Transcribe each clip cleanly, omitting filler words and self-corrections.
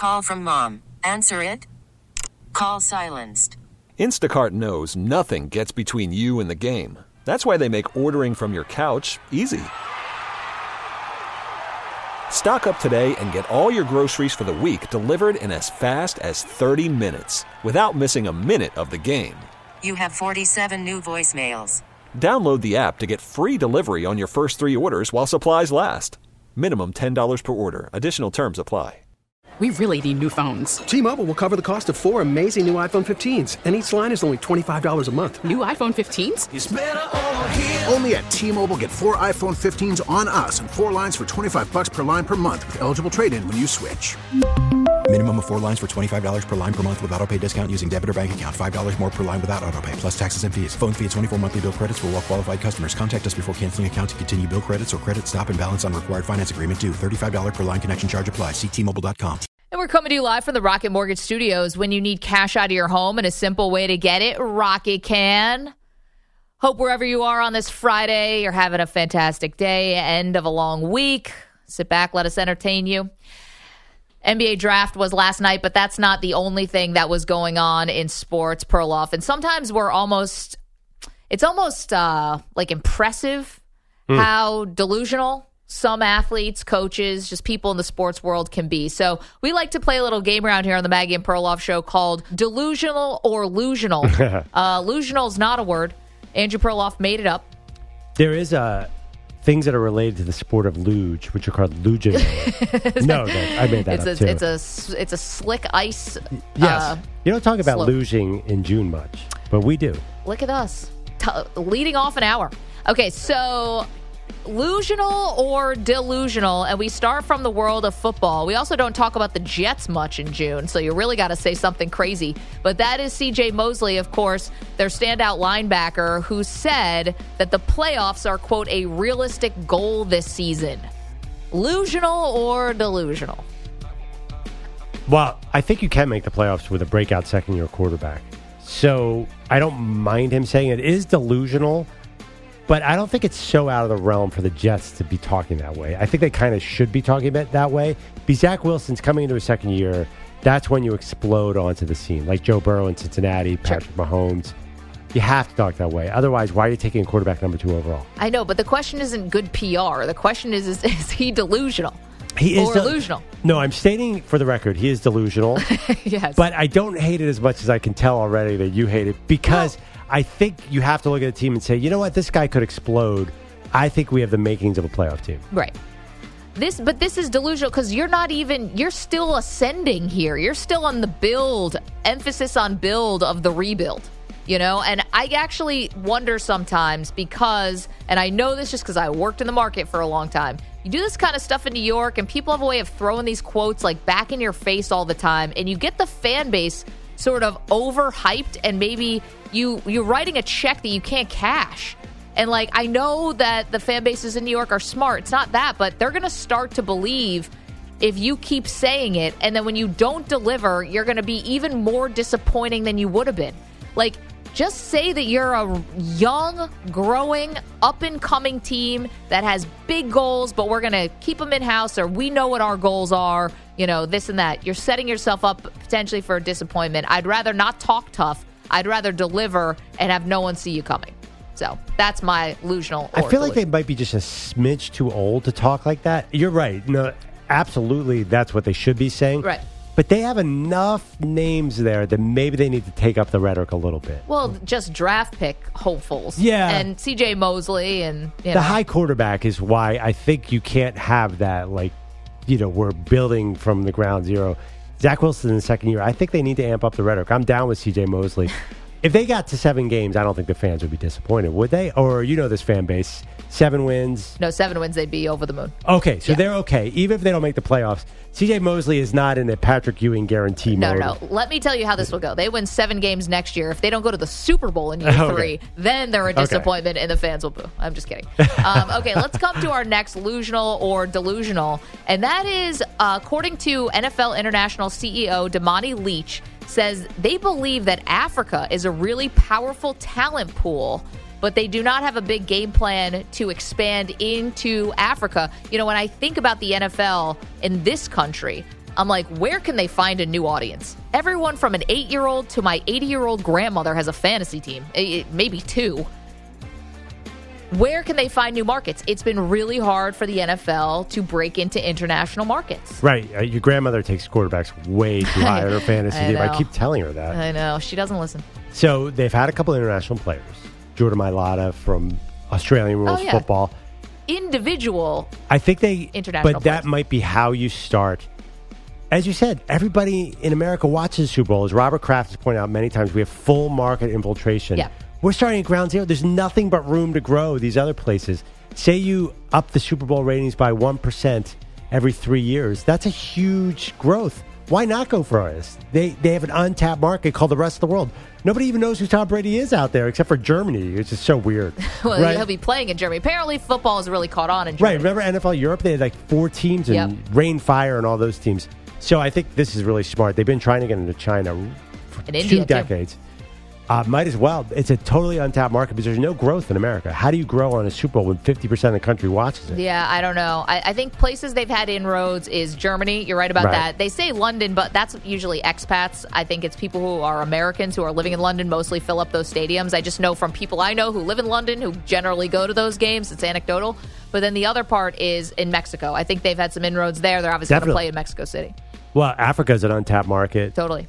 Call from mom. Answer it. Call silenced. Instacart knows nothing gets between you and the game. That's why they make ordering from your couch easy. Stock up today and get all your groceries for the week delivered in as fast as 30 minutes without missing a minute of the game. You have 47 new voicemails. Download the app to get free delivery on your first 3 orders while supplies last. Minimum $10 per order. Additional terms apply. We really need new phones. T-Mobile will cover the cost of 4 amazing new iPhone 15s, and each line is only $25 a month. New iPhone 15s? It's better over here. Only at T-Mobile, get 4 iPhone 15s on us and 4 lines for $25 per line per month with eligible trade-in when you switch. Minimum of 4 lines for $25 per line per month with autopay discount using debit or bank account. $5 more per line without autopay, plus taxes and fees. Phone fee at 24 monthly bill credits for well-qualified customers. Contact us before canceling account to continue bill credits or credit stop and balance on required finance agreement due. $35 per line connection charge applies. See T-Mobile.com. And we're coming to you live from the Rocket Mortgage Studios. When you need cash out of your home and a simple way to get it, Rocket can. Hope wherever you are on this Friday, you're having a fantastic day, end of a long week. Sit back, let us entertain you. NBA draft was last night, but that's not the only thing that was going on in sports, Perloff. And sometimes it's almost like impressive how delusional some athletes, coaches, just people in the sports world can be. So we like to play a little game around here on the Maggie and Perloff show called Delusional or Lusional. Lusional is not a word. Andrew Perloff made it up. There is things that are related to the sport of luge, which are called luginal. No, I made that up too. It's a slick ice. Yes. You don't talk about slope. luging in June much, but we do. Look at us. Leading off an hour. Okay, so lusional or delusional, and we start from the world of football. We also don't talk about the Jets much in June, so you really got to say something crazy. But that is C.J. Mosley, of course, their standout linebacker, who said that the playoffs are, quote, a realistic goal this season. Lusional or delusional? Well, I think you can make the playoffs with a breakout second-year quarterback. So I don't mind him saying it is delusional, but I don't think it's so out of the realm for the Jets to be talking that way. I think they kind of should be talking about it that way. Because Zach Wilson's coming into his second year. That's when you explode onto the scene. Like Joe Burrow in Cincinnati, Patrick Mahomes. You have to talk that way. Otherwise, why are you taking quarterback number 2 overall? I know, but the question isn't good PR. The question is he delusional? He is delusional. No, I'm stating for the record, he is delusional. Yes. But I don't hate it as much as I can tell already that you hate it because I think you have to look at a team and say, you know what, this guy could explode. I think we have the makings of a playoff team. Right. This is delusional because you're still ascending here. You're still on the build, emphasis on build of the rebuild. You know, and I actually wonder sometimes because, and I know this just because I worked in the market for a long time, you do this kind of stuff in New York and people have a way of throwing these quotes like back in your face all the time, and you get the fan base sort of overhyped, and maybe you're writing a check that you can't cash. And like, I know that the fan bases in New York are smart. It's not that, but they're going to start to believe if you keep saying it, and then when you don't deliver, you're going to be even more disappointing than you would have been. Like, just say that you're a young, growing, up-and-coming team that has big goals, but we're going to keep them in-house, or we know what our goals are, you know, this and that. You're setting yourself up potentially for a disappointment. I'd rather not talk tough. I'd rather deliver and have no one see you coming. So that's my delusional. I feel like they might be just a smidge too old to talk like that. You're right. No, absolutely, that's what they should be saying. Right. But they have enough names there that maybe they need to take up the rhetoric a little bit. Well, just draft pick hopefuls. Yeah. And C.J. Mosley and, the high quarterback is why I think you can't have that, like, you know, we're building from the ground zero. Zach Wilson in the second year, I think they need to amp up the rhetoric. I'm down with C.J. Mosley. If they got to 7 games, I don't think the fans would be disappointed, would they? Or, you know, this fan base, 7 wins. No, 7 wins, they'd be over the moon. Okay, so they're okay. Even if they don't make the playoffs, C.J. Mosley is not in a Patrick Ewing guarantee mode. No. Let me tell you how this will go. They win 7 games next year. If they don't go to the Super Bowl in year 3, then they're a disappointment and the fans will boo. I'm just kidding. Okay, let's come to our next lusional or delusional. And that is, according to NFL International CEO Damani Leach, says they believe that Africa is a really powerful talent pool, but they do not have a big game plan to expand into Africa. You know, when I think about the NFL in this country, I'm like, where can they find a new audience? Everyone from an 8-year-old to my 80-year-old grandmother has a fantasy team, maybe 2. Where can they find new markets? It's been really hard for the NFL to break into international markets. Right. Your grandmother takes quarterbacks way too high on her fantasy team. I keep telling her that. I know. She doesn't listen. So they've had a couple international players. Jordan Mailata from Australian rules football. Individual. I think they international but that players. might be how you start. As you said, everybody in America watches Super Bowl. As Robert Kraft has pointed out many times, we have full market infiltration. Yeah. We're starting at ground zero. There's nothing but room to grow these other places. Say you up the Super Bowl ratings by 1% every 3 years. That's a huge growth. Why not go for this? They have an untapped market called the rest of the world. Nobody even knows who Tom Brady is out there except for Germany. It's just so weird. Well, right? he'll be playing in Germany. Apparently, football has really caught on in Germany. Right. Remember NFL Europe? They had like 4 teams and Rain, Fire, and all those teams. So I think this is really smart. They've been trying to get into China for in India, 2 decades. Might as well. It's a totally untapped market because there's no growth in America. How do you grow on a Super Bowl when 50% of the country watches it? Yeah, I don't know. I think places they've had inroads is Germany. You're right about that. They say London, but that's usually expats. I think it's people who are Americans who are living in London mostly fill up those stadiums. I just know from people I know who live in London who generally go to those games. It's anecdotal. But then the other part is in Mexico. I think they've had some inroads there. They're obviously going to play in Mexico City. Well, Africa's an untapped market. Totally.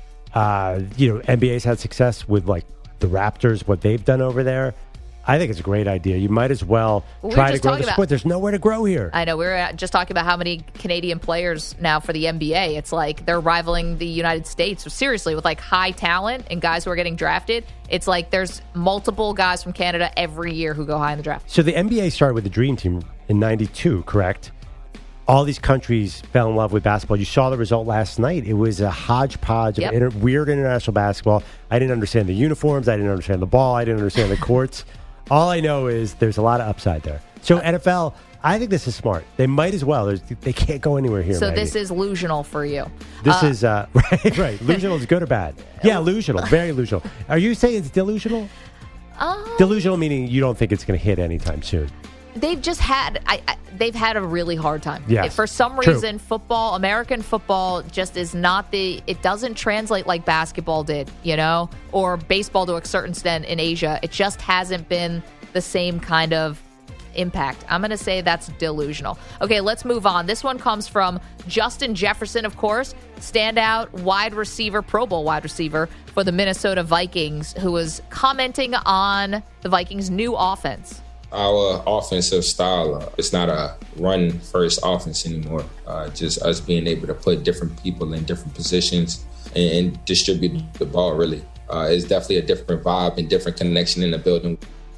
NBA's had success with like the Raptors, what they've done over there. I think it's a great idea. You might as well try to grow the sport. There's nowhere to grow here. I know. We were just talking about how many Canadian players now for the NBA. It's like they're rivaling the United States. Seriously, with like high talent and guys who are getting drafted. It's like there's multiple guys from Canada every year who go high in the draft. So the NBA started with the Dream Team in '92, correct? All these countries fell in love with basketball. You saw the result last night. It was a hodgepodge of weird international basketball. I didn't understand the uniforms. I didn't understand the ball. I didn't understand the courts. All I know is there's a lot of upside there. So NFL, I think this is smart. They might as well. They can't go anywhere here. So this is lusional for you. This is right. Lusional is good or bad? Yeah, lusional. Very lusional. Are you saying it's delusional? Delusional meaning you don't think it's going to hit anytime soon. They've just had they've had a really hard time. Yes. For some reason, football, American football, just is not it doesn't translate like basketball did, or baseball to a certain extent in Asia. It just hasn't been the same kind of impact. I'm going to say that's delusional. Okay, let's move on. This one comes from Justin Jefferson, of course, standout wide receiver, Pro Bowl wide receiver for the Minnesota Vikings, who was commenting on the Vikings' new offense. Our offensive style, it's not a run-first offense anymore. Just us being able to put different people in different positions and distribute the ball, really. It's definitely a different vibe and different connection in the building.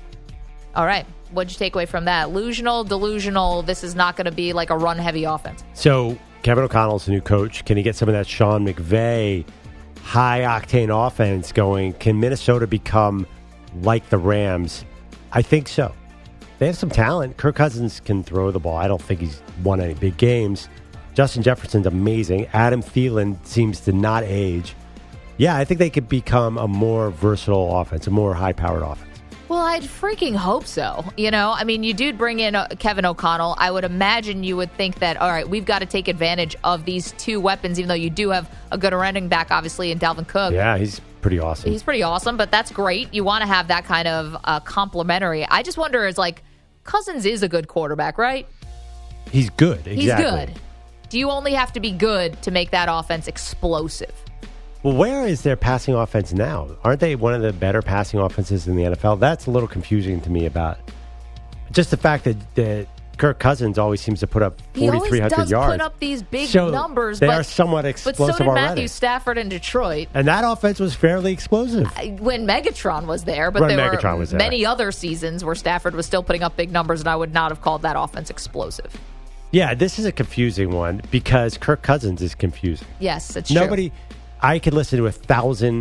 All right. What'd you take away from that? Lusional, delusional, this is not going to be like a run-heavy offense. So Kevin O'Connell's the new coach. Can he get some of that Sean McVay high-octane offense going? Can Minnesota become like the Rams? I think so. They have some talent. Kirk Cousins can throw the ball. I don't think he's won any big games. Justin Jefferson's amazing. Adam Thielen seems to not age. Yeah, I think they could become a more versatile offense, a more high-powered offense. Well, I'd freaking hope so. You do bring in Kevin O'Connell. I would imagine you would think that, all right, we've got to take advantage of these 2 weapons, even though you do have a good running back, obviously, in Dalvin Cook. Yeah, he's pretty awesome. He's pretty awesome, but that's great. You want to have that kind of complementary. I just wonder, Cousins is a good quarterback, right? He's good, exactly. He's good. Do you only have to be good to make that offense explosive? Well, where is their passing offense now? Aren't they one of the better passing offenses in the NFL? That's a little confusing to me about just the fact that Kirk Cousins always seems to put up 4,300 yards. He always does put up these big numbers. They are somewhat explosive already. But so did Matthew Stafford in Detroit. And that offense was fairly explosive. When Megatron was there. But there were many other seasons where Stafford was still putting up big numbers, and I would not have called that offense explosive. Yeah, this is a confusing one because Kirk Cousins is confusing. Yes, it's true. I could listen to 1,000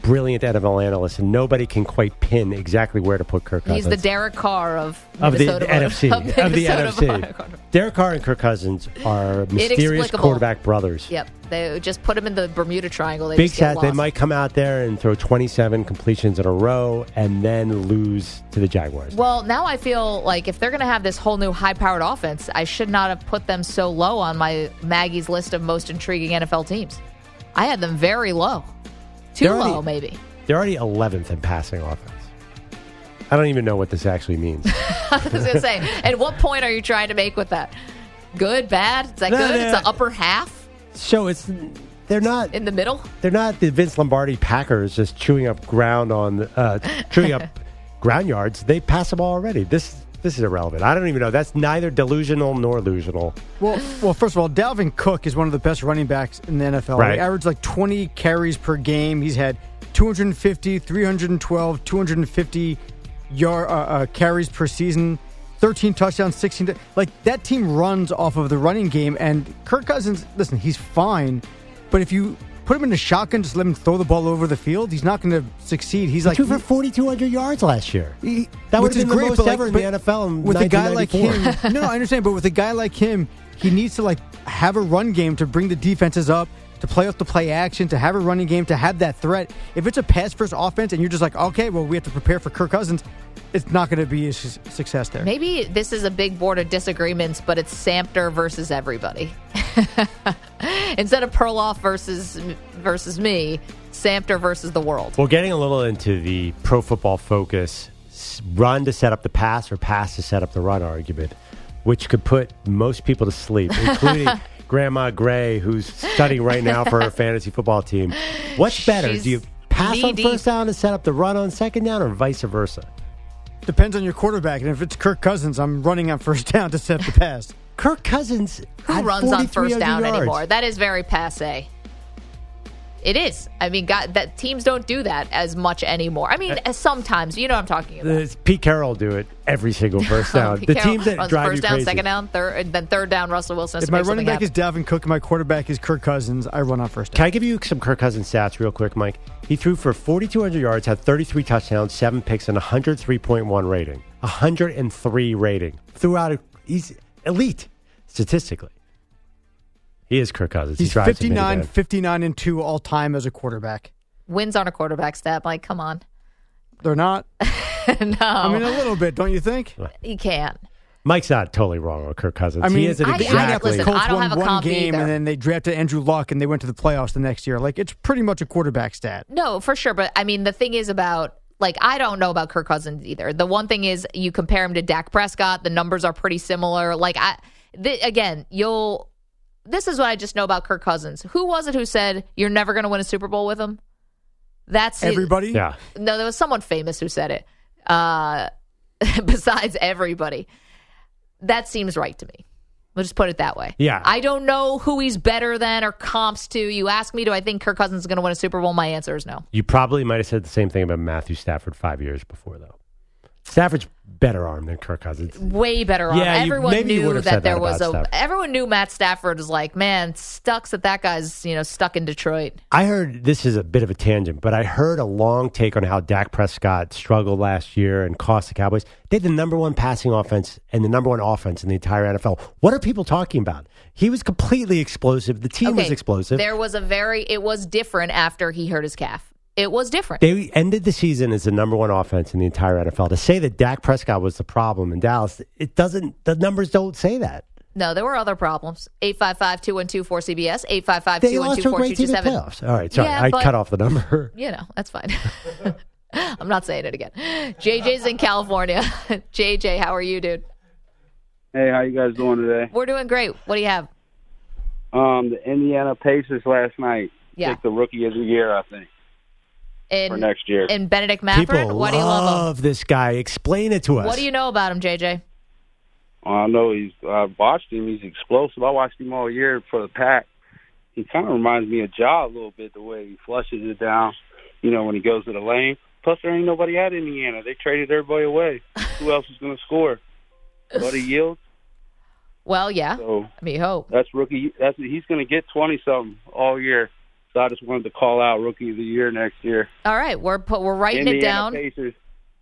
brilliant NFL analysts, and nobody can quite pin exactly where to put Kirk Cousins. He's the Derek Carr of the Minnesota NFC. Of the NFC. Derek Carr and Kirk Cousins are mysterious quarterback brothers. Yep. They just put him in the Bermuda Triangle. They Big just get stat, lost. they might come out there and throw 27 completions in a row and then lose to the Jaguars. Well, now I feel like if they're going to have this whole new high-powered offense, I should not have put them so low on my Maggie's list of most intriguing NFL teams. I had them very low. Too low, maybe. They're already 11th in passing offense. I don't even know what this actually means. I was going to say, at what point are you trying to make with that? Good, bad? Is that good? It's the upper half? So they're not in the middle. They're not the Vince Lombardi Packers just chewing up ground ground yards. They pass the ball already. This is irrelevant. I don't even know. That's neither delusional nor illusional. Well, first of all, Dalvin Cook is one of the best running backs in the NFL. Right. He averaged like 20 carries per game. He's had 250, 312, 250 carries per season. 13 touchdowns, 16. Like, that team runs off of the running game. And Kirk Cousins, listen, he's fine. But if you put him in a shotgun, just let him throw the ball over the field, he's not going to succeed. He threw for 4,200 yards last year. That would have been the most ever in the NFL in with 1994. a guy like him. No, I understand. But with a guy like him, he needs to have a run game to bring the defenses up, to play off the play action, to have a running game, to have that threat. If it's a pass-first offense and you're just like, okay, well, we have to prepare for Kirk Cousins, it's not going to be a success there. Maybe this is a big board of disagreements, but it's Samter versus everybody. Instead of Perloff versus me, Samter versus the world. Well, getting a little into the Pro Football Focus run to set up the pass or pass to set up the run argument, which could put most people to sleep, including Grandma Gray, who's studying right now for her fantasy football team. What's better? Do you pass on first down to set up the run on second down, or vice versa? Depends on your quarterback. And if it's Kirk Cousins, I'm running on first down to set the pass. Kirk Cousins who runs on first down anymore? That is very passé. It is. I mean, that teams don't do that as much anymore. I mean, sometimes. You know what I'm talking about. Pete Carroll do it every single first down. Pete the Carroll teams that runs drive first you down, crazy. second down, third, and then third down, Russell Wilson. If my running back is Dalvin Cook and my quarterback is Kirk Cousins, I run on first down. Can I give you some Kirk Cousins stats real quick, Mike? He threw for 4,200 yards, had 33 touchdowns, 7 picks, and 103.1 rating. 103 rating. He's elite statistically. He is Kirk Cousins. He's 59-2 all time as a quarterback. Wins on a quarterback stat, Mike. Come on. They're not? No. I mean, a little bit, don't you think? You can't. Mike's not totally wrong on Kirk Cousins. I mean, he isn't exactly. Listen, Colts I don't have a won one comp game, either. and then they drafted Andrew Luck, and they went to the playoffs the next year. Like, it's pretty much a quarterback stat. No, for sure. But, I mean, the thing is about, I don't know about Kirk Cousins either. The one thing is you compare him to Dak Prescott. The numbers are pretty similar. This is what I just know about Kirk Cousins. Who was it who said you're never going to win a Super Bowl with him? That's everybody? Yeah. No, there was someone famous who said it. Besides everybody. That seems right to me. We'll just put it that way. Yeah. I don't know who he's better than or comps to. You ask me, do I think Kirk Cousins is going to win a Super Bowl? My answer is no. You probably might have said the same thing about Matthew Stafford 5 years before, though. Stafford's better arm than Kirk Cousins. Way better arm. Yeah, everyone knew that there was Stafford. Everyone knew Matt Stafford was like, man, that guy's stuck in Detroit. I heard, this is a bit of a tangent, but I heard a long take on how Dak Prescott struggled last year and cost the Cowboys. They had the number one passing offense and the number one offense in the entire NFL. What are people talking about? He was completely explosive. The team was explosive. It was different after he hurt his calf. It was different. They ended the season as the number one offense in the entire NFL. To say that Dak Prescott was the problem in Dallas, the numbers don't say that. No, there were other problems. 855-212-4CBS, 855-212-4227. They lost to a great team in the playoffs. All right, sorry, I cut off the number. That's fine. I'm not saying it again. JJ's in California. JJ, how are you, dude? Hey, how you guys doing today? We're doing great. What do you have? The Indiana Pacers last night picked the Rookie of the Year, I think. For next year. And Benedict Mathurin? People Why do you love him? This guy. Explain it to us. What do you know about him, JJ? I know I watched him. He's explosive. I watched him all year for the Pack. He kind of reminds me of Ja a little bit, the way he flushes it down, when he goes to the lane. Plus, there ain't nobody at Indiana. They traded everybody away. Who else is going to score? Buddy Yields? Well, yeah. So, I mean, hope. That's rookie. He's going to get 20-something all year. So I just wanted to call out Rookie of the Year next year. All right, we're writing it down. Pacers.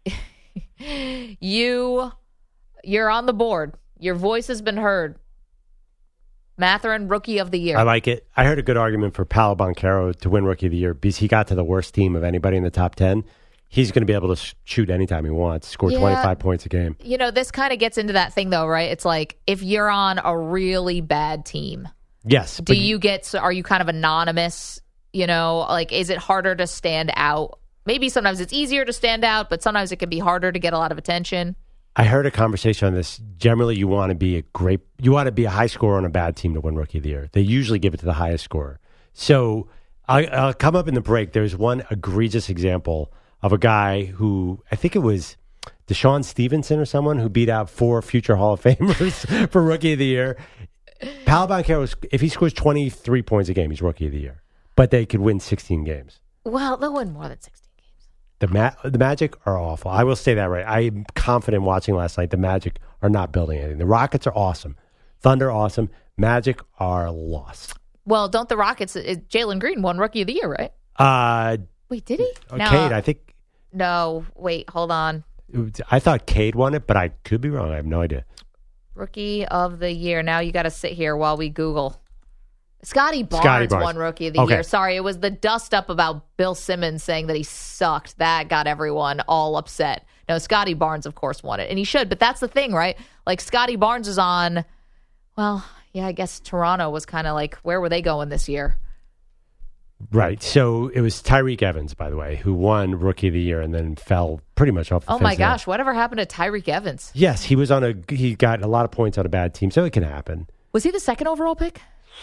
You're on the board. Your voice has been heard. Matherin, Rookie of the Year. I like it. I heard a good argument for Paolo Banchero to win Rookie of the Year because he got to the worst team of anybody in the top 10. He's going to be able to shoot anytime he wants, score 25 points a game. You know, this kind of gets into that thing, though, right? It's like if you're on a really bad team. Yes. Are you kind of anonymous? You know, like, is it harder to stand out? Maybe sometimes it's easier to stand out, but sometimes it can be harder to get a lot of attention. I heard a conversation on this. Generally, you want to be a high scorer on a bad team to win Rookie of the Year. They usually give it to the highest scorer. So I'll come up in the break. There's one egregious example of a guy who, I think it was Deshaun Stevenson or someone, who beat out 4 future Hall of Famers for Rookie of the Year. Paolo Banchero, if he scores 23 points a game, he's Rookie of the Year. But they could win 16 games. Well, they'll win more than 16 games. The Magic are awful. I will say that right. I'm confident watching last night. The Magic are not building anything. The Rockets are awesome. Thunder, awesome. Magic are lost. Well, don't the Rockets, Jalen Green won Rookie of the Year, right? Wait, did he? No, Cade, I think. No, wait, hold on. I thought Cade won it, but I could be wrong. I have no idea. Rookie of the Year. Now you got to sit here while we Google. Scotty Barnes won Rookie of the Year. Sorry, it was the dust up about Bill Simmons saying that he sucked. That got everyone all upset. No, Scotty Barnes, of course, won it. And he should, but that's the thing, right? Like, Scotty Barnes is on, well, yeah, I guess Toronto was kind of like, where were they going this year? Right. So it was Tyreek Evans, by the way, who won Rookie of the Year and then fell pretty much off the Oh, my gosh. Whatever happened to Tyreek Evans? Yes, he got a lot of points on a bad team, so it can happen. Was he the second overall pick?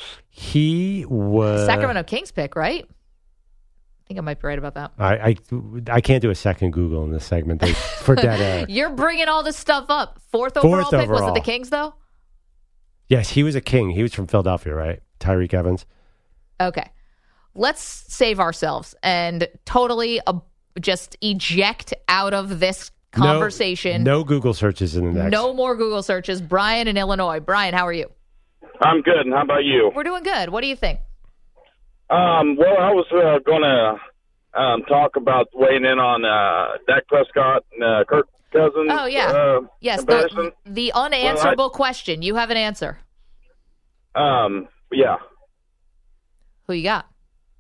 He was Sacramento Kings pick, right? I think I might be right about that. I can't do a second Google in this segment for dead air. You're bringing all this stuff up. Fourth overall pick? Was it the Kings, though? Yes, he was a King. He was from Philadelphia, right? Tyreek Evans. Okay. Let's save ourselves and totally just eject out of this conversation. No Google searches in the next. No more Google searches. Brian in Illinois. Brian, how are you? I'm good. And how about you? We're doing good. What do you think? Well, I was going to talk about weighing in on Dak Prescott and Kirk Cousins. Oh, yeah. Yes, the unanswerable question. You have an answer. Yeah. Who you got?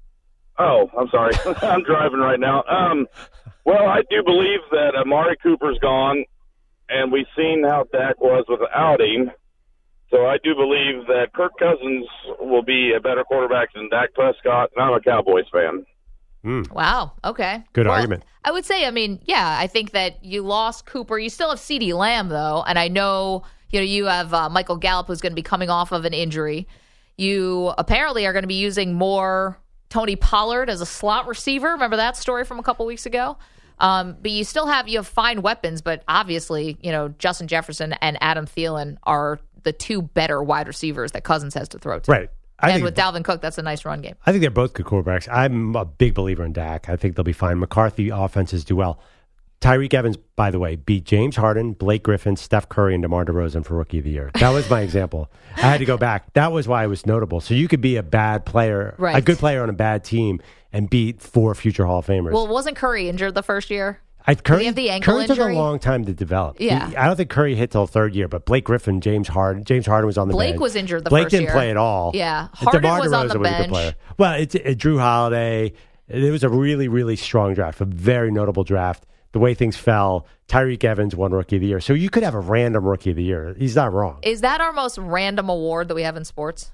Oh, I'm sorry. I'm driving right now. Well, I do believe that Amari Cooper's gone, and we've seen how Dak was without him. So I do believe that Kirk Cousins will be a better quarterback than Dak Prescott, and I'm a Cowboys fan. Wow. Okay. Good argument. I would say, I think that you lost Cooper. You still have CeeDee Lamb, though, and I know you have Michael Gallup, who's going to be coming off of an injury. You apparently are going to be using more Tony Pollard as a slot receiver. Remember that story from a couple weeks ago? But you still have fine weapons, but obviously, Justin Jefferson and Adam Thielen are the two better wide receivers that Cousins has to throw to. Right. And with Dalvin Cook, that's a nice run game. I think they're both good quarterbacks. I'm a big believer in Dak. I think they'll be fine. McCarthy offenses do well. Tyreek Evans, by the way, beat James Harden, Blake Griffin, Steph Curry, and DeMar DeRozan for Rookie of the Year. That was my example. I had to go back. That was why it was notable. So you could be a bad player, a good player on a bad team, and beat 4 future Hall of Famers. Well, wasn't Curry injured the first year? Curry, have the ankle Curry injury? took a long time to develop. Yeah. I don't think Curry hit till third year, but Blake Griffin, James Harden was on the bench. Blake was injured the Blake first year. Blake didn't play at all. Yeah. Harden was on the bench. A good player. Well, it's Drew Holiday. It was a really, really strong draft, a very notable draft. The way things fell, Tyreek Evans won Rookie of the Year. So you could have a random Rookie of the Year. He's not wrong. Is that our most random award that we have in sports?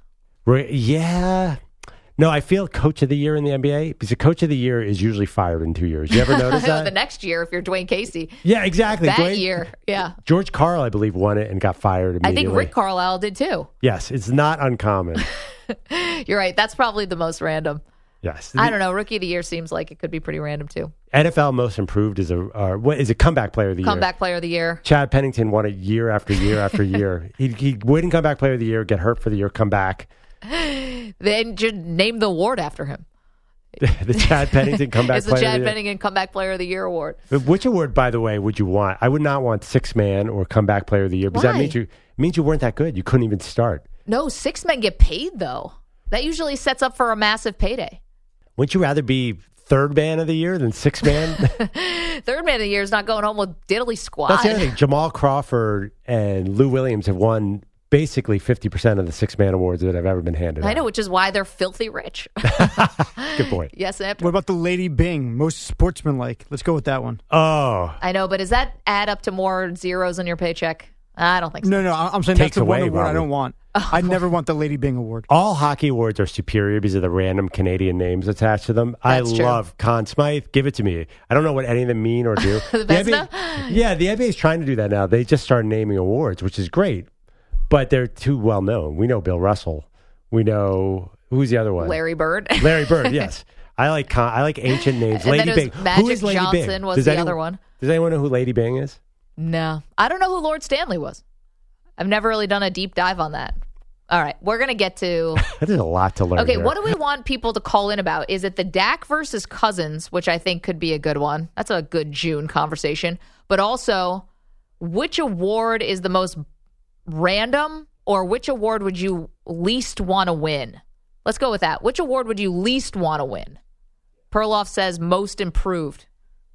Yeah. No, I feel Coach of the Year in the NBA, because the Coach of the Year is usually fired in 2 years. You ever notice that? The next year, if you're Dwayne Casey. Yeah, exactly. That year, yeah. George Karl, I believe, won it and got fired immediately. I think Rick Carlisle did too. Yes, it's not uncommon. You're right. That's probably the most random. Yes. I don't know. Rookie of the Year seems like it could be pretty random too. NFL Most Improved is a comeback player of the year. Comeback player of the year. Chad Pennington won it year after year after year. He'd win comeback player of the year, get hurt for the year, come back. Then just name the award after him. The Chad Pennington comeback it's player the Chad of the year. Pennington comeback player of the year award. Which award, by the way, would you want? I would not want six man or comeback player of the year, because that means you weren't that good. You couldn't even start. No, 6 men get paid though. That usually sets up for a massive payday. Wouldn't you rather be third man of the year than sixth man? Third man of the year is not going home with diddly squad. That's the other thing. Jamal Crawford and Lou Williams have won basically 50% of the six-man awards that have ever been handed out. I know, which is why they're filthy rich. Good point. Yes, Hampton. What about the Lady Bing? Most sportsmanlike. Let's go with that one. Oh. I know, but does that add up to more zeros on your paycheck? I don't think so. No, I'm saying Takes that's the one away, award I Robert. don't want. I never want the Lady Bing award. All hockey awards are superior because of the random Canadian names attached to them. That's I true. love Conn Smythe. Give it to me. I don't know what any of them mean or do. The Vezina? Yeah, the NBA is trying to do that now. They just started naming awards, which is great, but they're too well known. We know Bill Russell. We know who's the other one? Larry Bird. Larry Bird. Yes, I like ancient names. And Lady then it was Bing. Magic Who is Lady Johnson Bing? was the other one. Does anyone know who Lady Bing is? No. I don't know who Lord Stanley was. I've never really done a deep dive on that. All right, we're going to get to... There's a lot to learn. Okay, here. what do we want people to call in about? Is it the Dak versus Cousins, which I think could be a good one? That's a good June conversation. But also, which award is the most random, or which award would you least want to win? Let's go with that. Which award would you least want to win? Perloff says most improved.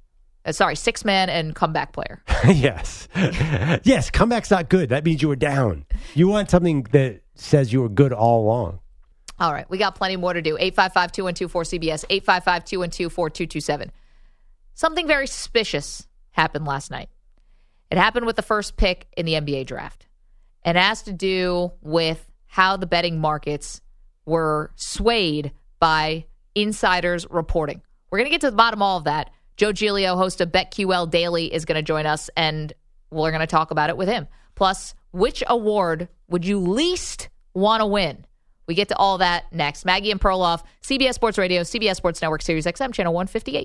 Six-man and comeback player. Yes. Yes, comeback's not good. That means you were down. You want something that says you were good all along. All right, we got plenty more to do. 855-212-4CBS, 855-212-4227. Something very suspicious happened last night. It happened with the first pick in the NBA draft. And it has to do with how the betting markets were swayed by insiders reporting. We're going to get to the bottom of all of that. Joe Giglio, host of BetQL Daily, is going to join us, and we're going to talk about it with him. Plus, which award would you least want to win? We get to all that next. Maggie and Perloff, CBS Sports Radio, CBS Sports Network, Sirius XM, Channel 158.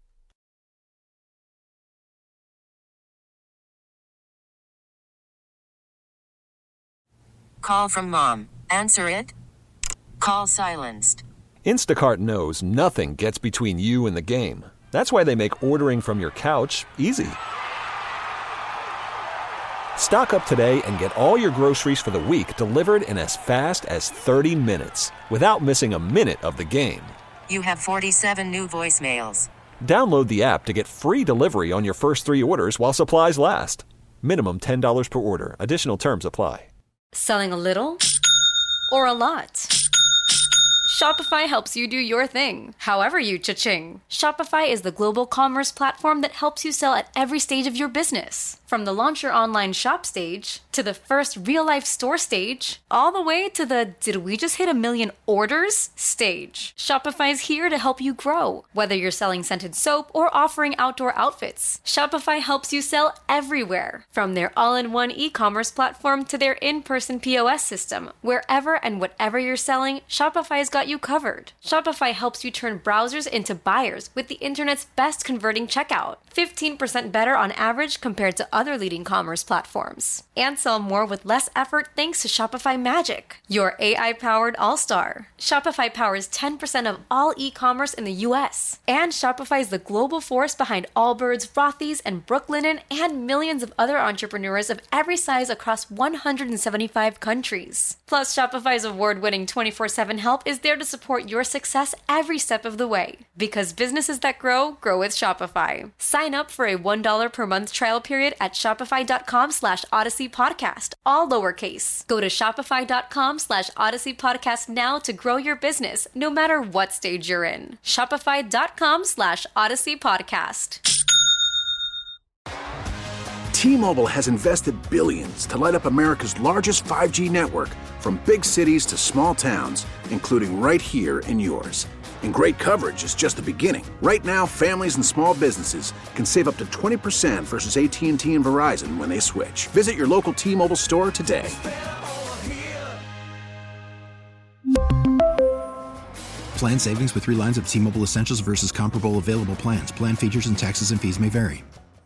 Call from mom. Answer it. Call silenced. Instacart knows nothing gets between you and the game. That's why they make ordering from your couch easy. Stock up today and get all your groceries for the week delivered in as fast as 30 minutes without missing a minute of the game. You have 47 new voicemails. Download the app to get free delivery on your first 3 orders while supplies last. Minimum $10 per order. Additional terms apply. Selling a little or a lot? Shopify helps you do your thing, however you cha-ching. Shopify is the global commerce platform that helps you sell at every stage of your business. From the launch your online shop stage, to the first real-life store stage, all the way to the did we just hit 1 million orders stage. Shopify's here to help you grow. Whether you're selling scented soap or offering outdoor outfits, Shopify helps you sell everywhere. From their all-in-one e-commerce platform to their in-person POS system, wherever and whatever you're selling, Shopify's got you covered. Shopify helps you turn browsers into buyers with the internet's best converting checkout. 15% better on average compared to other leading commerce platforms. And sell more with less effort thanks to Shopify Magic, your AI-powered all-star. Shopify powers 10% of all e-commerce in the U.S. And Shopify is the global force behind Allbirds, Rothy's, and Brooklinen, and millions of other entrepreneurs of every size across 175 countries. Plus, Shopify's award-winning 24/7 help is there to support your success every step of the way. Because businesses that grow, grow with Shopify. Sign up for a $1 per month trial period at shopify.com/Odyssey Podcast, all lowercase. Go to shopify.com/Odyssey Podcast now to grow your business, no matter what stage you're in. Shopify.com/Odyssey Podcast. T-Mobile has invested billions to light up America's largest 5G network, from big cities to small towns, including right here in yours. And great coverage is just the beginning. Right now, families and small businesses can save up to 20% versus AT&T and Verizon when they switch. Visit your local T-Mobile store today. Plan savings with 3 lines of T-Mobile Essentials versus comparable available plans. Plan features and taxes and fees may vary.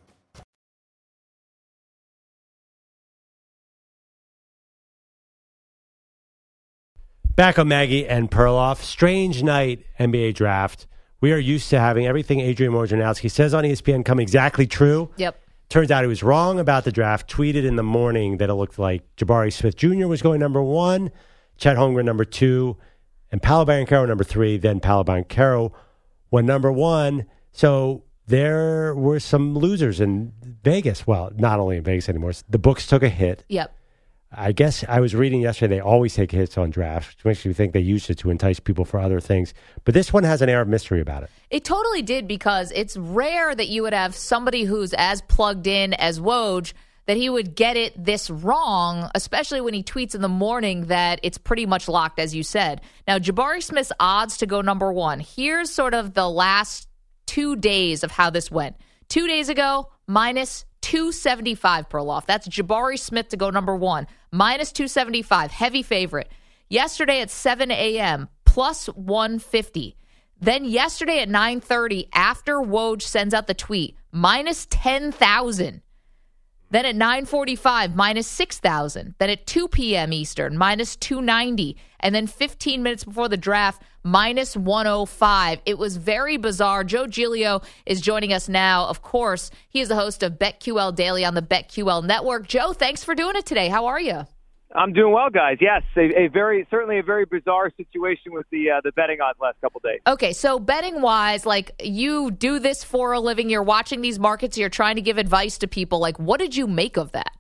Back on Maggie and Perloff. Strange night NBA draft. We are used to having everything Adrian Wojnarowski says on ESPN come exactly true. Yep. Turns out he was wrong about the draft. Tweeted in the morning that it looked like Jabari Smith Jr. was going number 1, Chet Holmgren number 2, and Paolo Banchero number 3. Then Paolo Banchero went number 1. So there were some losers in Vegas. Well, not only in Vegas anymore. The books took a hit. Yep. I guess I was reading yesterday they always take hits on drafts, which makes me think they used it to entice people for other things. But this one has an air of mystery about it. It totally did, because it's rare that you would have somebody who's as plugged in as Woj that he would get it this wrong, especially when he tweets in the morning that it's pretty much locked, as you said. Now, Jabari Smith's odds to go number 1. Here's sort of the last 2 days of how this went. 2 days ago, minus 275 per loft. That's Jabari Smith to go number 1. Minus 275, heavy favorite. Yesterday at 7 a.m., plus 150. Then yesterday at 9:30, after Woj sends out the tweet, minus 10,000. Then at 9:45, minus 6,000. Then at 2 p.m. Eastern, minus 290. And then 15 minutes before the draft, minus 105. It was very bizarre. Joe Giglio is joining us now. Of course, he is the host of BetQL Daily on the BetQL Network. Joe, thanks for doing it today. How are you? I'm doing well, guys. Yes, certainly a very bizarre situation with the betting odds last couple days. Okay, so betting-wise, like, you do this for a living. You're watching these markets. You're trying to give advice to people. Like, what did you make of that?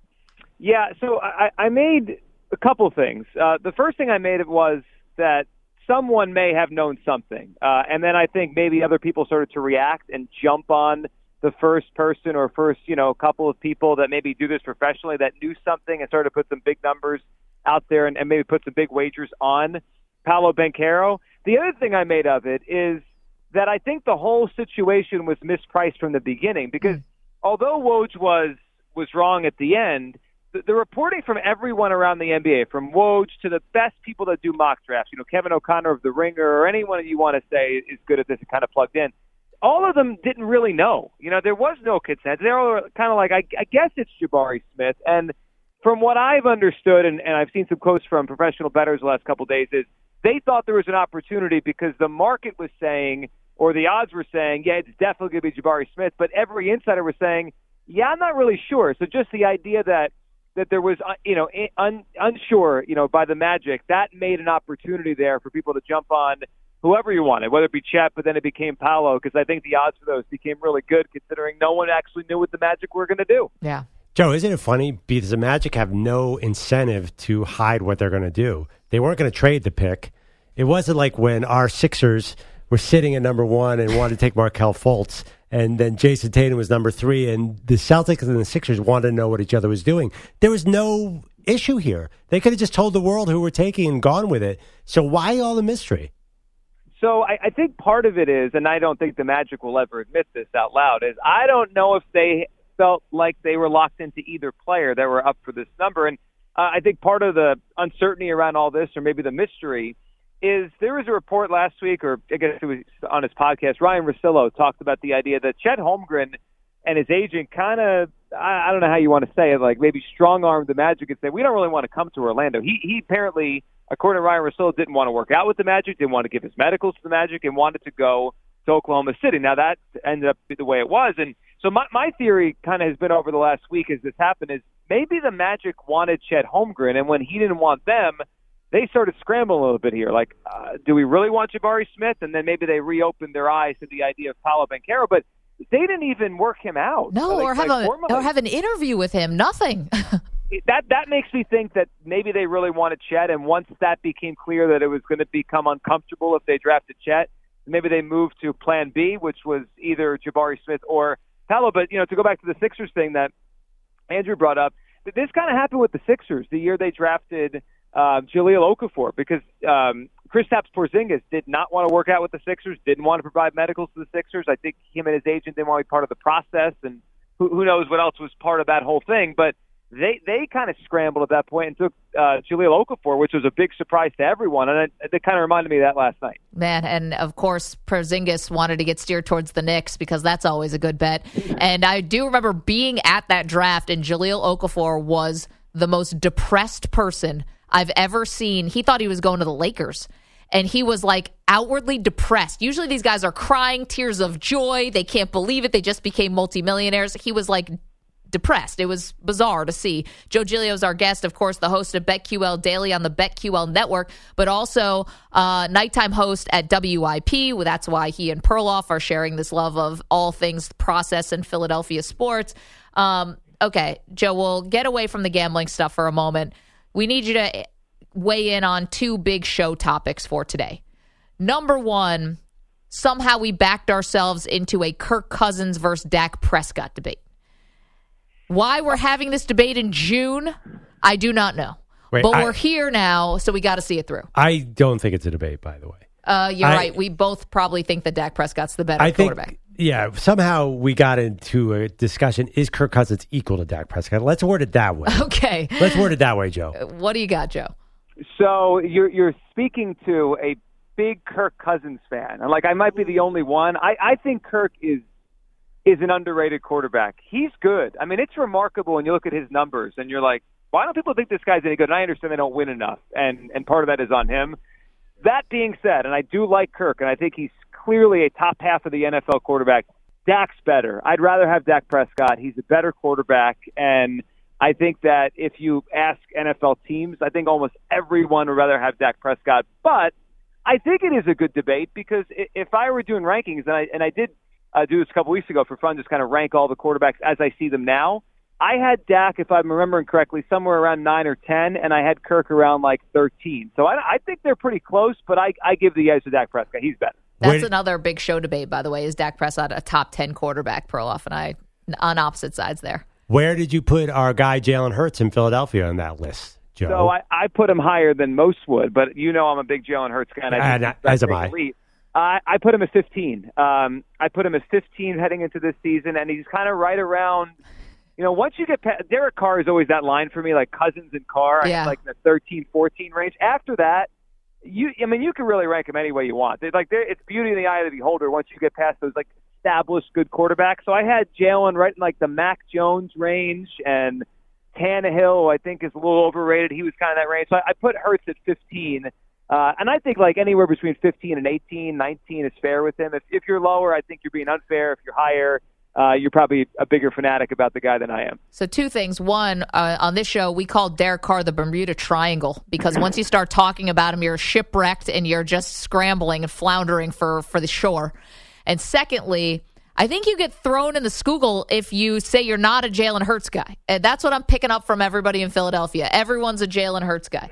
Yeah, so I made a couple things. The first thing I made was that someone may have known something, and then I think maybe other people started to react and jump on the first person or first, couple of people that maybe do this professionally that knew something and started to put some big numbers out there and maybe put some big wagers on Paolo Banchero. The other thing I made of it is that I think the whole situation was mispriced from the beginning, because although Woj was wrong at the end, the reporting from everyone around the NBA, from Woj to the best people that do mock drafts, Kevin O'Connor of The Ringer or anyone that you want to say is good at this and kind of plugged in, all of them didn't really know. There was no consensus. They were kind of like, I guess it's Jabari Smith. And from what I've understood, and I've seen some quotes from professional bettors the last couple of days, is they thought there was an opportunity because the market was saying, or the odds were saying, yeah, it's definitely going to be Jabari Smith. But every insider was saying, yeah, I'm not really sure. So just the idea that there was, unsure, by the Magic, that made an opportunity there for people to jump on whoever you wanted, whether it be Chet, but then it became Paolo, because I think the odds for those became really good considering no one actually knew what the Magic were going to do. Yeah. Joe, isn't it funny? Because the Magic have no incentive to hide what they're going to do. They weren't going to trade the pick. It wasn't like when our Sixers were sitting at number 1 and wanted to take Markelle Fultz, and then Jason Tatum was number 3, and the Celtics and the Sixers wanted to know what each other was doing. There was no issue here. They could have just told the world who were taking and gone with it. So why all the mystery? So I think part of it is, and I don't think the Magic will ever admit this out loud, is I don't know if they felt like they were locked into either player that were up for this number. And I think part of the uncertainty around all this, or maybe the mystery, is there was a report last week, or I guess it was on his podcast, Ryan Russillo talked about the idea that Chet Holmgren and his agent kind of, I don't know how you want to say it, like maybe strong-armed the Magic and say, we don't really want to come to Orlando. He apparently, according to Ryan Russillo, didn't want to work out with the Magic, didn't want to give his medicals to the Magic, and wanted to go to Oklahoma City. Now, that ended up the way it was. And so my theory kind of has been over the last week as this happened is maybe the Magic wanted Chet Holmgren, and when he didn't want them, they started scrambling a little bit here. Like, do we really want Jabari Smith? And then maybe they reopened their eyes to the idea of Paolo Banchero. But they didn't even work him out. No, or have an interview with him. Nothing. That makes me think that maybe they really wanted Chet, and once that became clear that it was going to become uncomfortable if they drafted Chet, maybe they moved to Plan B, which was either Jabari Smith or Paolo. But to go back to the Sixers thing that Andrew brought up, this kind of happened with the Sixers the year they drafted Jahlil Okafor, because Kristaps Porzingis did not want to work out with the Sixers, didn't want to provide medicals to the Sixers. I think him and his agent didn't want to be part of the process, and who knows what else was part of that whole thing. But they kind of scrambled at that point and took Jahlil Okafor, which was a big surprise to everyone. And it kind of reminded me of that last night. Man, and of course, Porzingis wanted to get steered towards the Knicks because that's always a good bet. And I do remember being at that draft, and Jahlil Okafor was the most depressed person I've ever seen. He thought he was going to the Lakers, and he was like outwardly depressed. Usually these guys are crying tears of joy. They can't believe it. They just became multimillionaires. He was like depressed. It was bizarre to see. Joe Giglio is our guest, of course, the host of BetQL Daily on the BetQL Network, but also nighttime host at WIP. Well, that's why he and Perloff are sharing this love of all things process in Philadelphia sports. Okay, Joe, we'll get away from the gambling stuff for a moment. We need you to weigh in on two big show topics for today. Number one, somehow we backed ourselves into a Kirk Cousins versus Dak Prescott debate. Why we're having this debate in June, I do not know. But we're here now, so we got to see it through. I don't think it's a debate, by the way. You're right. We both probably think that Dak Prescott's the better quarterback. Yeah, somehow we got into a discussion, is Kirk Cousins equal to Dak Prescott? Let's word it that way. Okay. Let's word it that way, Joe. What do you got, Joe? So you're speaking to a big Kirk Cousins fan. And I might be the only one. I think Kirk is an underrated quarterback. He's good. I mean, it's remarkable when you look at his numbers and you're like, why don't people think this guy's any good? And I understand they don't win enough, and part of that is on him. That being said, and I do like Kirk, and I think he's clearly a top half of the NFL quarterback, Dak's better. I'd rather have Dak Prescott. He's a better quarterback, and I think that if you ask NFL teams, I think almost everyone would rather have Dak Prescott. But I think it is a good debate because if I were doing rankings, and I did do this a couple weeks ago for fun, just kind of rank all the quarterbacks as I see them now. I had Dak, if I'm remembering correctly, somewhere around 9 or 10, and I had Kirk around 13. So I think they're pretty close, but I give the edge to Dak Prescott. He's better. That's another big show debate, by the way. Is Dak Prescott a top 10 quarterback? Perloff and I on opposite sides there. Where did you put our guy Jalen Hurts in Philadelphia on that list, Joe? So I put him higher than most would, but I'm a big Jalen Hurts guy. And as am I. I put him at 15. I put him at 15 heading into this season, and he's kind of right around, once you get past, Derek Carr is always that line for me, like Cousins and Carr, yeah. in the 13, 14 range. After that, you can really rank him any way you want. It's beauty in the eye of the beholder once you get past those established good quarterbacks. So I had Jalen right in the Mac Jones range, and Tannehill I think is a little overrated. He was kind of that range. So I put Hurts at 15. And I think anywhere between 15 and 18, 19 is fair with him. If you're lower, I think you're being unfair. If you're higher, you're probably a bigger fanatic about the guy than I am. So two things. One, on this show, we call Derek Carr the Bermuda Triangle because once you start talking about him, you're shipwrecked and you're just scrambling and floundering for the shore. And secondly, I think you get thrown in the Schuylkill if you say you're not a Jalen Hurts guy. And that's what I'm picking up from everybody in Philadelphia. Everyone's a Jalen Hurts guy.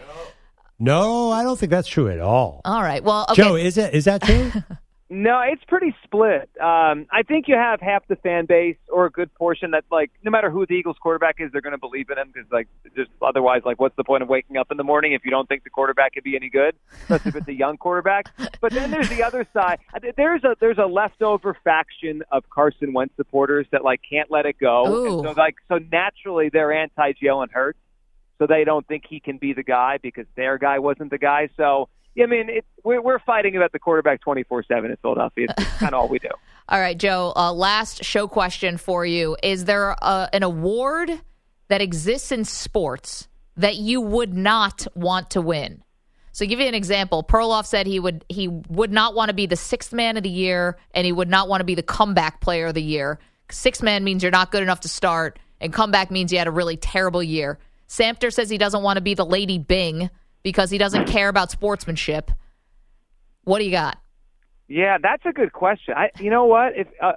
No, I don't think that's true at all. All right. Well, okay. Joe, is that true? No, it's pretty split. I think you have half the fan base or a good portion that, no matter who the Eagles quarterback is, they're going to believe in him because, just otherwise, what's the point of waking up in the morning if you don't think the quarterback could be any good, especially if it's a young quarterback? But then there's the other side. There's a leftover faction of Carson Wentz supporters that can't let it go. And so naturally they're anti-Jalen Hurts. So they don't think he can be the guy because their guy wasn't the guy. So, we're fighting about the quarterback 24/7 in Philadelphia. It's kind of all we do. All right, Joe, last show question for you. Is there an award that exists in sports that you would not want to win? So give you an example. Perloff said he would not want to be the sixth man of the year, and he would not want to be the comeback player of the year. Sixth man means you're not good enough to start, and comeback means you had a really terrible year. Samter says he doesn't want to be the Lady Bing because he doesn't care about sportsmanship. What do you got? Yeah, that's a good question. You know what?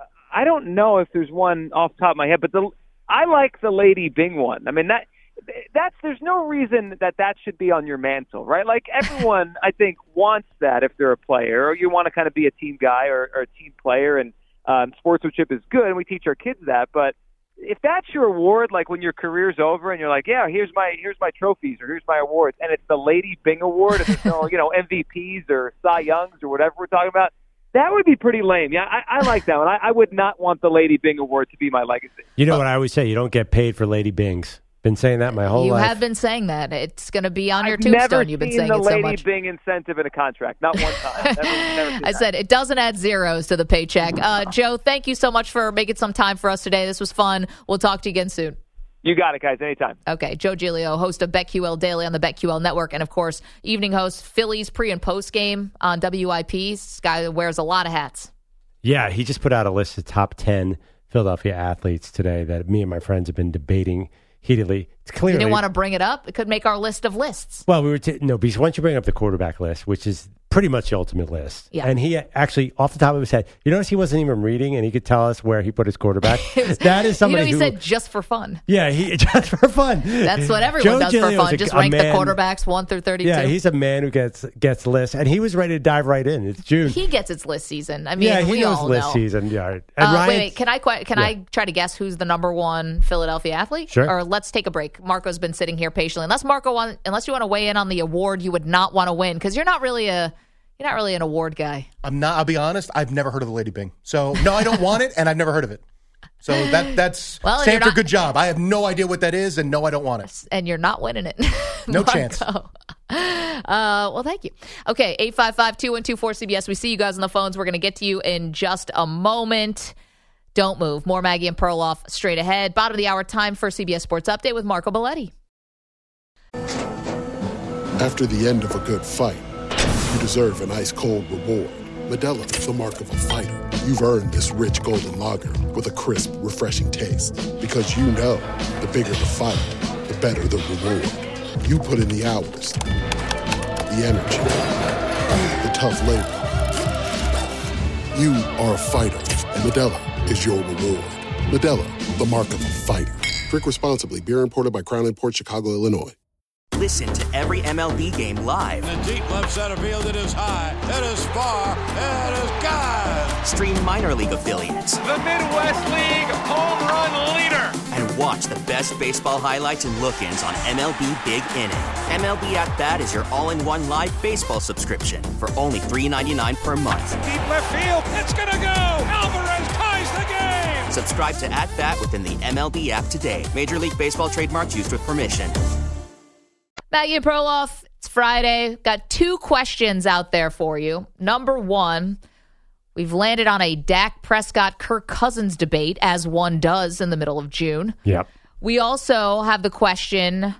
I don't know if there's one off the top of my head, but I like the Lady Bing one. I mean, there's no reason that should be on your mantle, right? Everyone, I think, wants that if they're a player, or you want to kind of be a team guy or a team player, and sportsmanship is good, and we teach our kids that, but if that's your award, when your career's over and you're yeah, here's my trophies or here's my awards, and it's the Lady Bing Award, and there's no MVPs or Cy Youngs or whatever we're talking about, that would be pretty lame. Yeah, I like that one. I would not want the Lady Bing Award to be my legacy. You know what I always say? You don't get paid for Lady Bings. Been saying that my whole life. You have been saying that. It's going to be on your tombstone. You've been saying it so much. Never seen the Lady Bing incentive in a contract. Not one time. Never I said it doesn't add zeros to the paycheck. Joe, thank you so much for making some time for us today. This was fun. We'll talk to you again soon. You got it, guys. Anytime. Okay. Joe Giglio, host of BetQL Daily on the BetQL Network, and, of course, evening host Phillies pre- and post-game on WIP. This guy wears a lot of hats. Yeah, he just put out a list of top 10 Philadelphia athletes today that me and my friends have been debating heatedly. It's clearly, You didn't want to bring it up? It could make our list of lists. Well, because once you bring up the quarterback list, which is pretty much the ultimate list, Yeah. and he actually, off the top of his head, you notice he wasn't even reading, and he could tell us where he put his quarterback. That is somebody he who said just for fun. Yeah, just for fun. That's what everyone does for fun. Just rank the quarterbacks 1 through 32. Yeah, he's a man who gets lists, and he was ready to dive right in. It's June. He gets its list season. I mean, yeah, he we knows all list know. season. Yeah. And Ryan, wait, can I try to guess who's the number one Philadelphia athlete? Sure. Or let's take a break. Marco's been sitting here patiently. Unless you want to weigh in on the award you would not want to win, because you're not really an award guy. I'm not. I'll be honest. I've never heard of the Lady Bing. So no, I don't want it, and I've never heard of it. So that's Sandra. Good job. I have no idea what that is, and no, I don't want it. And you're not winning it. No chance. Well, thank you. Okay, 855-2124-CBS. We see you guys on the phones. We're going to get to you in just a moment. Don't move. More Maggie and Perloff straight ahead. Bottom of the hour, time for CBS Sports Update with Marco Belletti. After the end of a good fight, you deserve an ice-cold reward. Modelo is the mark of a fighter. You've earned this rich golden lager with a crisp, refreshing taste. Because you know, the bigger the fight, the better the reward. You put in the hours, the energy, the tough labor. You are a fighter, and Modelo is your reward. Modelo, the mark of a fighter. Drink responsibly. Beer imported by Crown Imports, Chicago, Illinois. Listen to every MLB game live. In the deep left center field, it is high, it is far, it is gone. Stream minor league affiliates. The Midwest League home run leader. And watch the best baseball highlights and look-ins on MLB Big Inning. MLB At Bat is your all-in-one live baseball subscription for only $3.99 per month. Deep left field, it's gonna go. Alvarez ties the game. Subscribe to At Bat within the MLB app today. Major League Baseball trademarks used with permission. Maggie and Perloff, it's Friday. Got 2 questions out there for you. Number 1, we've landed on a Dak Prescott-Kirk Cousins debate, as one does in the middle of June. Yep. We also have the question,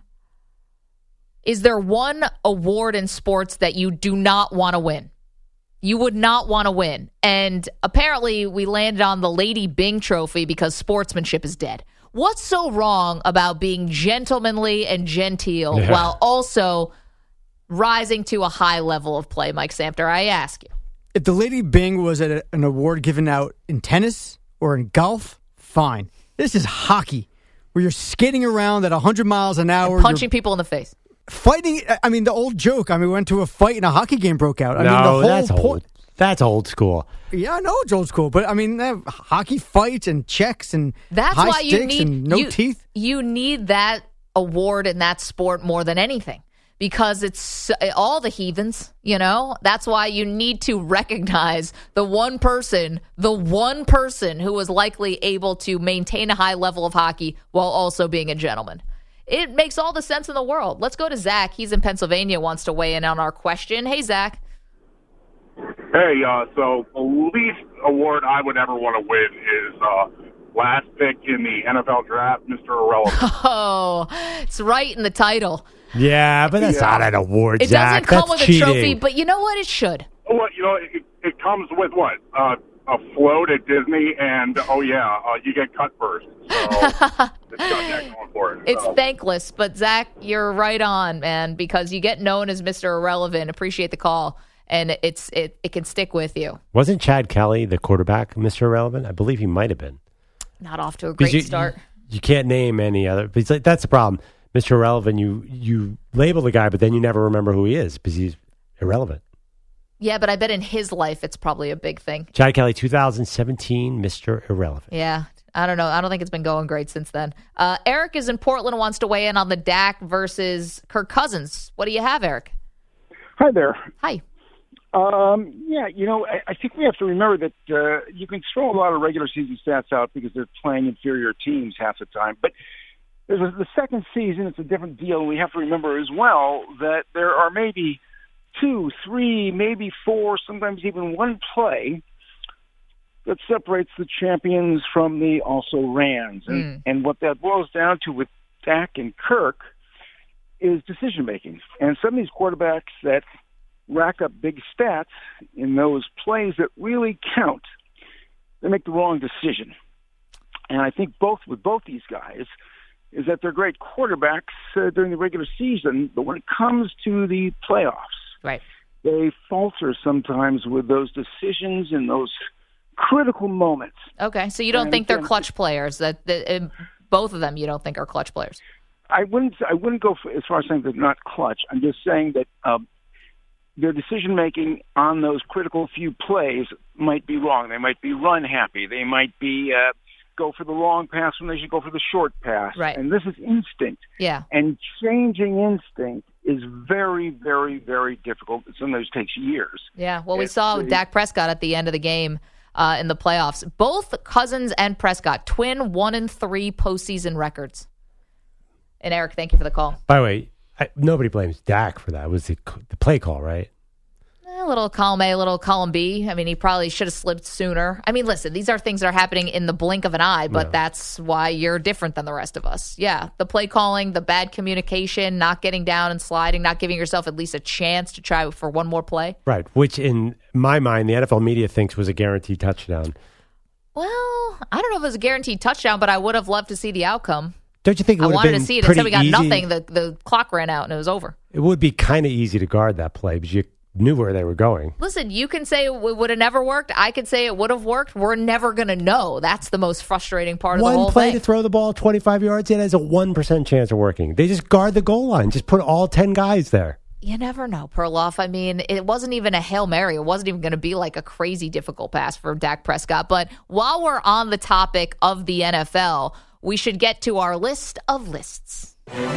is there one award in sports that you do not want to win? You would not want to win. And apparently we landed on the Lady Bing Trophy because sportsmanship is dead. What's so wrong about being gentlemanly and genteel while also rising to a high level of play, Mike Samter? I ask you. If the Lady Bing was at an award given out in tennis or in golf, fine. This is hockey, where you're skating around at 100 miles an hour. And punching people in the face. Fighting, I mean, the old joke. I mean, we went to a fight and a hockey game broke out. I mean, No, the whole that's old. That's old school. Yeah, I know it's old school, but I mean, they have hockey fights and checks and That's high why you sticks need and no teeth. You need that award in that sport more than anything because it's all the heathens, you know? That's why you need to recognize the one person who was likely able to maintain a high level of hockey while also being a gentleman. It makes all the sense in the world. Let's go to Zach. He's in Pennsylvania, wants to weigh in on our question. Hey, Zach. Hey, so the least award I would ever want to win is last pick in the NFL draft, Mr. Irrelevant. Oh, it's right in the title. Yeah, but that's not an award, It Zach. doesn't come That's with cheating. a trophy, but you know what? It should. Well, you know, it comes with what? A float at Disney, and you get cut first. So it's got that going for it. It's so. thankless, but Zach, you're right on, man, because you get known as Mr. Irrelevant. Appreciate the call, and it can stick with you. Wasn't Chad Kelly the quarterback, Mr. Irrelevant? I believe he might have been. Not off to a great start. You can't name any other. But it's like, that's the problem. Mr. Irrelevant, you label the guy, but then you never remember who he is because he's irrelevant. Yeah, but I bet in his life it's probably a big thing. Chad Kelly, 2017, Mr. Irrelevant. Yeah, I don't know. I don't think it's been going great since then. Eric is in Portland and wants to weigh in on the Dak versus Kirk Cousins. What do you have, Eric? Hi there. Hi. I think we have to remember that you can throw a lot of regular season stats out because they're playing inferior teams half the time. But there's the second season, it's a different deal. We have to remember as well that there are maybe 2, 3, maybe 4, sometimes even one play that separates the champions from the also-rans. And what that boils down to with Dak and Kirk is decision-making. And some of these quarterbacks that rack up big stats in those plays that really count, they make the wrong decision. and I think with both these guys, is that they're great quarterbacks during the regular season, but when it comes to the playoffs, right, they falter sometimes with those decisions and those critical moments. Okay, so you don't think they're clutch players? That both of them, you don't think are clutch players? I wouldn't go as far as saying they're not clutch. I'm just saying that their decision making on those critical few plays might be wrong. They might be run happy. They might be go for the long pass when they should go for the short pass. Right. And this is instinct. Yeah. And changing instinct is very, very, very difficult. It sometimes takes years. Yeah. Well, we saw Dak Prescott at the end of the game in the playoffs. Both Cousins and Prescott, twin 1-3 postseason records. And Eric, thank you for the call. By the way, nobody blames Dak for that. It was the play call, right? A little column A, a little column B. I mean, he probably should have slipped sooner. I mean, listen, these are things that are happening in the blink of an eye, but that's why you're different than the rest of us. Yeah, the play calling, the bad communication, not getting down and sliding, not giving yourself at least a chance to try for one more play. Right, which in my mind, the NFL media thinks was a guaranteed touchdown. Well, I don't know if it was a guaranteed touchdown, but I would have loved to see the outcome. Don't you think it would have been I wanted to see it pretty until we got easy? nothing. The clock ran out and it was over. It would be kind of easy to guard that play because you knew where they were going. Listen, you can say it would have never worked. I could say it would have worked. We're never going to know. That's the most frustrating part of the whole One play thing. to throw the ball 25 yards, it has a 1% chance of working. They just guard the goal line. Just put all 10 guys there. You never know, Perloff. I mean, it wasn't even a Hail Mary. It wasn't even going to be like a crazy difficult pass for Dak Prescott. But while we're on the topic of the NFL, we should get to our list of lists.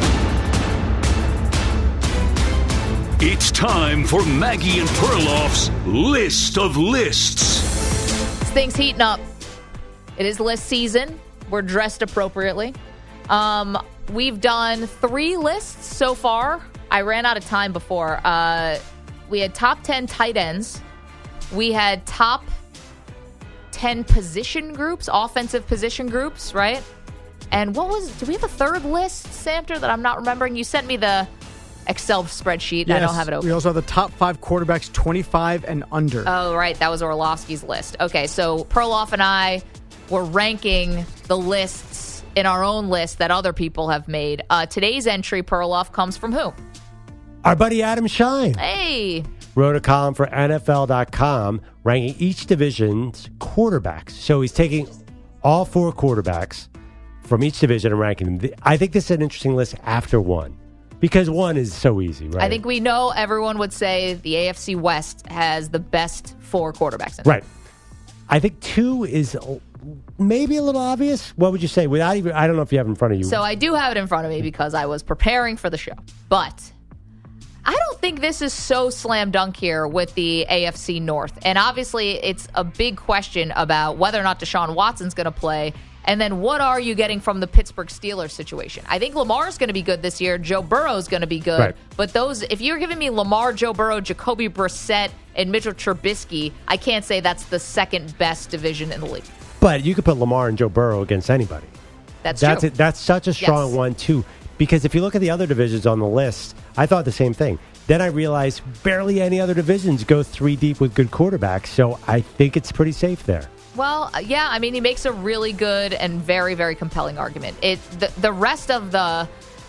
It's time for Maggie and Perloff's List of Lists. This thing's heating up. It is list season. We're dressed appropriately. We've done 3 lists so far. I ran out of time before. We had top 10 tight ends. We had top 10 position groups, offensive position groups, right? And do we have a third list, Samter, that I'm not remembering? You sent me the Excel spreadsheet. Yes, I don't have it open. We also have the top 5 quarterbacks 25 and under. Oh, right. That was Orlovsky's list. Okay, so Perloff and I were ranking the lists in our own list that other people have made. Today's entry, Perloff, comes from who? Our buddy Adam Shine. Hey. Wrote a column for NFL.com ranking each division's quarterbacks. So he's taking all 4 quarterbacks from each division and ranking them. I think this is an interesting list after 1. Because 1 is so easy, right? I think we know everyone would say the AFC West has the best 4 quarterbacks in it. Right. I think 2 is maybe a little obvious. What would you say? I don't know if you have it in front of you. So I do have it in front of me because I was preparing for the show. But I don't think this is so slam dunk here with the AFC North. And obviously it's a big question about whether or not Deshaun Watson's going to play. And then what are you getting from the Pittsburgh Steelers situation? I think Lamar's going to be good this year. Joe Burrow's going to be good. Right. But if you're giving me Lamar, Joe Burrow, Jacoby Brissett, and Mitchell Trubisky, I can't say that's the second best division in the league. But you could put Lamar and Joe Burrow against anybody. That's true. That's such a strong one, too. Because if you look at the other divisions on the list, I thought the same thing. Then I realized barely any other divisions go 3 deep with good quarterbacks. So I think it's pretty safe there. Well, yeah, I mean, he makes a really good and very, very compelling argument. The rest of the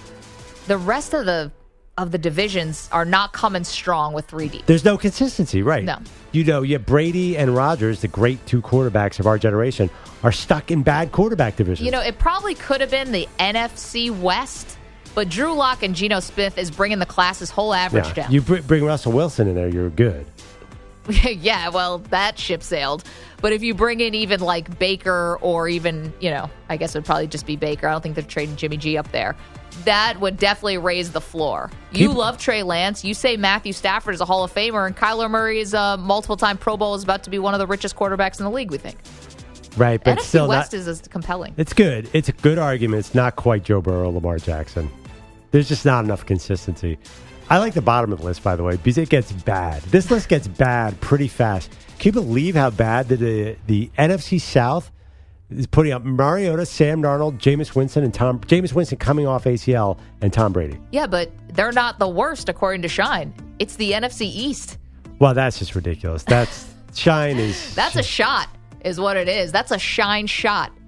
divisions are not coming strong with 3 deep. There's no consistency, right? No. Brady and Rodgers, the great 2 quarterbacks of our generation, are stuck in bad quarterback divisions. It probably could have been the NFC West, but Drew Lock and Geno Smith is bringing the class's whole average down. You bring Russell Wilson in there, you're good. Yeah, well, that ship sailed. But if you bring in even like Baker or even, I guess it would probably just be Baker. I don't think they're trading Jimmy G up there. That would definitely raise the floor. You love Trey Lance. You say Matthew Stafford is a Hall of Famer, and Kyler Murray is a multiple-time Pro Bowl, is about to be one of the richest quarterbacks in the league, we think. Right, but NFC still West is as compelling. It's good. It's a good argument. It's not quite Joe Burrow or Lamar Jackson. There's just not enough consistency. I like the bottom of the list, by the way, because it gets bad. This list gets bad pretty fast. Can you believe how bad the NFC South is putting up Mariota, Sam Darnold, Jameis Winston coming off ACL, and Tom Brady? Yeah, but they're not the worst, according to Shine. It's the NFC East. Well, that's just ridiculous. Shine is... That's a shot, is what it is. That's a Shine shot at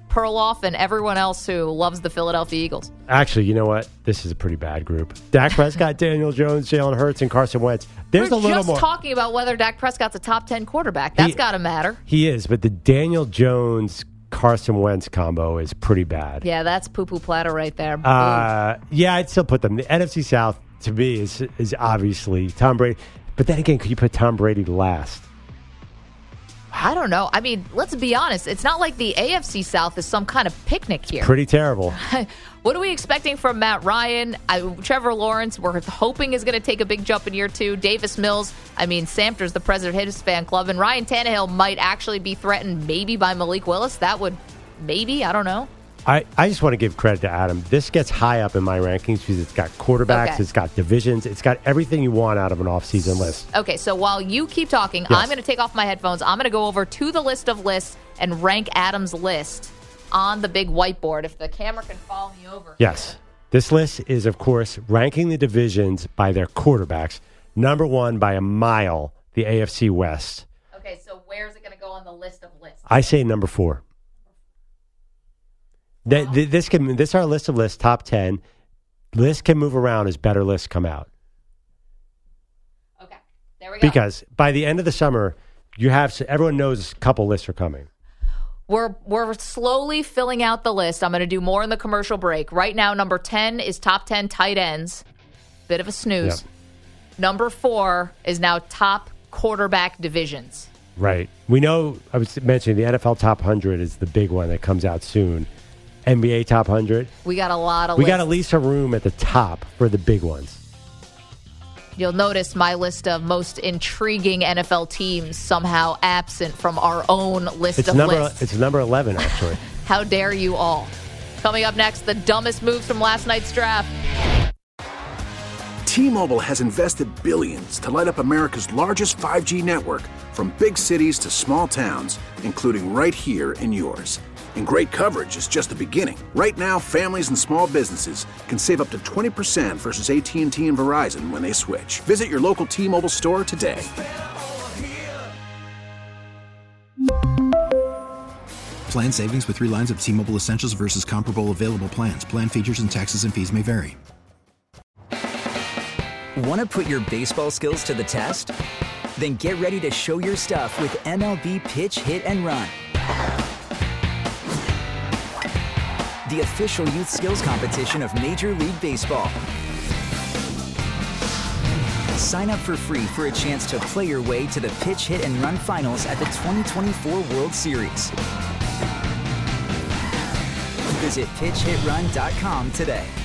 Perloff, and everyone else who loves the Philadelphia Eagles. Actually, you know what? This is a pretty bad group. Dak Prescott, Daniel Jones, Jalen Hurts, and Carson Wentz. We're just talking about whether Dak Prescott's a top 10 quarterback. That's got to matter. He is, but the Daniel Jones Carson Wentz combo is pretty bad. Yeah, that's poo-poo platter right there. Yeah, I'd still put them. The NFC South, to me, is obviously Tom Brady. But then again, could you put Tom Brady last? I don't know. I mean, let's be honest. It's not like the AFC South is some kind of picnic here. Pretty terrible. What are we expecting from Matt Ryan? Trevor Lawrence, we're hoping is going to take a big jump in year 2. Davis Mills, Samter's the president of his fan club. And Ryan Tannehill might actually be threatened maybe by Malik Willis. That would maybe, I don't know. I just want to give credit to Adam. This gets high up in my rankings because it's got quarterbacks, It's got divisions, it's got everything you want out of an offseason list. Okay, so while you keep talking, Yes. I'm going to take off my headphones. I'm going to go over to the list of lists and rank Adam's list on the big whiteboard. If the camera can follow me over. Yes. This list is, of course, ranking the divisions by their quarterbacks. Number 1 by a mile, the AFC West. Okay, so where's it going to go on the list of lists? I say number 4. This is our list of lists, top 10. Lists can move around as better lists come out. Okay, there we go. Because by the end of the summer, everyone knows a couple lists are coming. We're slowly filling out the list. I'm going to do more in the commercial break. Right now, number 10 is top 10 tight ends. Bit of a snooze. Yep. Number 4 is now top quarterback divisions. Right. We know, I was mentioning the NFL Top 100 is the big one that comes out soon. NBA Top 100. We got a lot of We lists. got at least a room at the top for the big ones. You'll notice my list of most intriguing NFL teams somehow absent from our own list of lists. It's number 11, actually. How dare you all. Coming up next, the dumbest moves from last night's draft. T-Mobile has invested billions to light up America's largest 5G network, from big cities to small towns, including right here in yours. And great coverage is just the beginning. Right now, families and small businesses can save up to 20% versus AT&T and Verizon when they switch. Visit your local T-Mobile store today. Plan savings with 3 lines of T-Mobile Essentials versus comparable available plans. Plan features and taxes and fees may vary. Want to put your baseball skills to the test? Then get ready to show your stuff with MLB Pitch, Hit, and Run. The official youth skills competition of Major League Baseball. Sign up for free for a chance to play your way to the Pitch, Hit, and Run finals at the 2024 World Series. Visit PitchHitRun.com today.